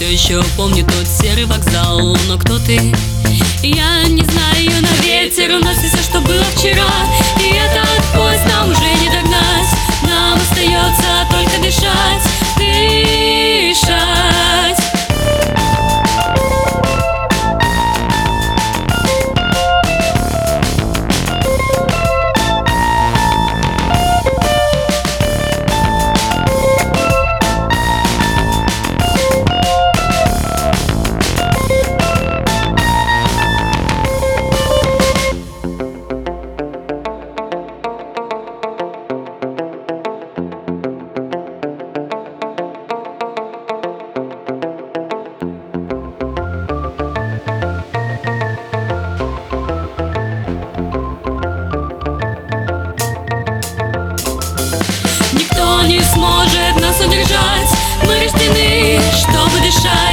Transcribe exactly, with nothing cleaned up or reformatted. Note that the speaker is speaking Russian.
все еще помню тот серый вокзал. Но кто ты? Я не знаю, но ветер уносит все, что было вчера. И этот поезд нам уже не догнать. Нам остается только дышать, дышать. Не сможет нас удержать. Мы рождены, чтобы дышать.